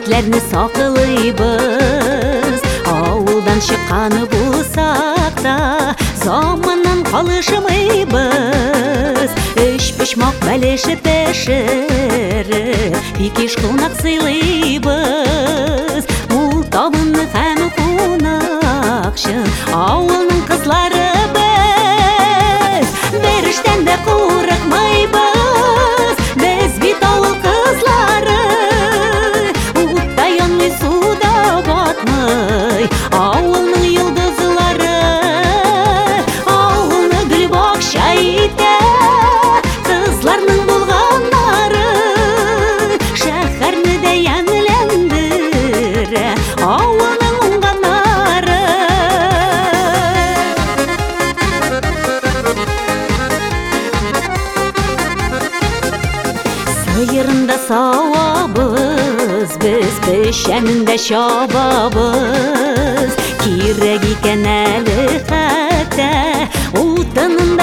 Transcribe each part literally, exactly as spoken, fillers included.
егетлерни сакылыйбыз. Ауылдан чыкканы булсак да заманнан калышмыйбыз. Үч пишмак бәлешип пеширип пикиш кунак сыйлыйбыз. Ул табынны һәм кунакчы авылның кызлары без. Бериштен дә курыкмыйбыз без бит авыл кызлары. Утта янмый, суда батмый авылның йолдызлары. Авылны гүл бакча итә кызларның булганнары. Шәһәрне дә ямьләндерә авылның уңганнары. Сыйырында савабыз без, пешәнендә чабабыз. Кирәк икән әле хәтта утынында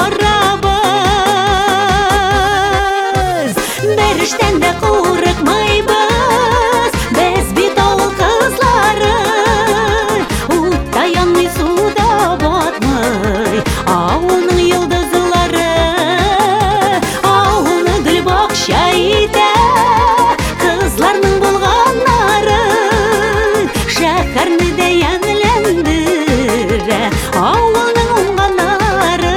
ярабыз. Бериштән дә курыкмыйбыз без бит авыл кызлары. Утта янмый, суда батмый авылның йолдызлары. Авылны гүл бакча итә кызларның булганнары. Шәһәрне дә ямьләндерә авылның уңганнары.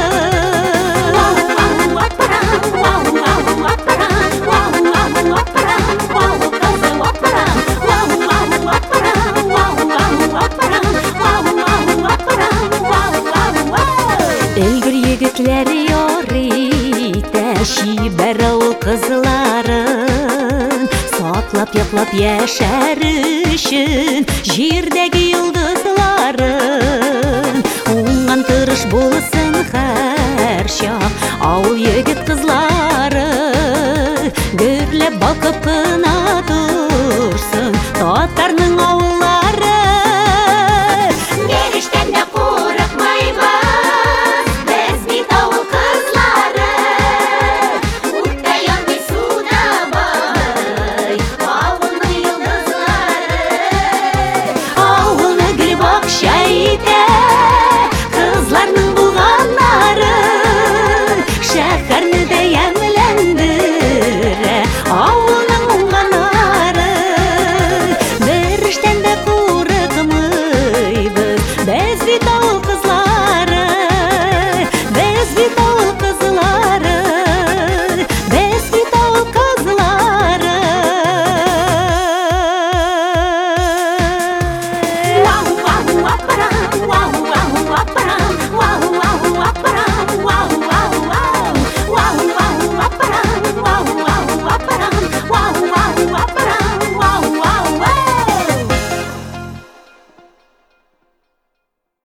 Элгир егетләр ярый чибәр авыл кызларын. Саклап, яклап яшәр өчен җирдәге йолдызларын. Уңган тырыш булсын һәр чак авыл егет кызлары. Гөрләп балкып кына турсын татарның авыллары. Бериштән дә курыкмыйбыз без бит авыл кызлары. Утта янмый, суда батмый авылның йолдызлары. Авылны гүл бакча итә кызларның булганнары. Шәһәрне дә ямьләндерә авылның уңганнары. Бериштән дә курыкмыйбыз без бит авыл